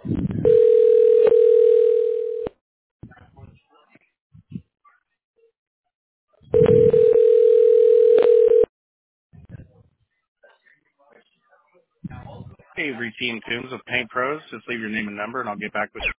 Hey, Routine Coombs with Paint Pros. Just leave your name and number, and I'll get back with you.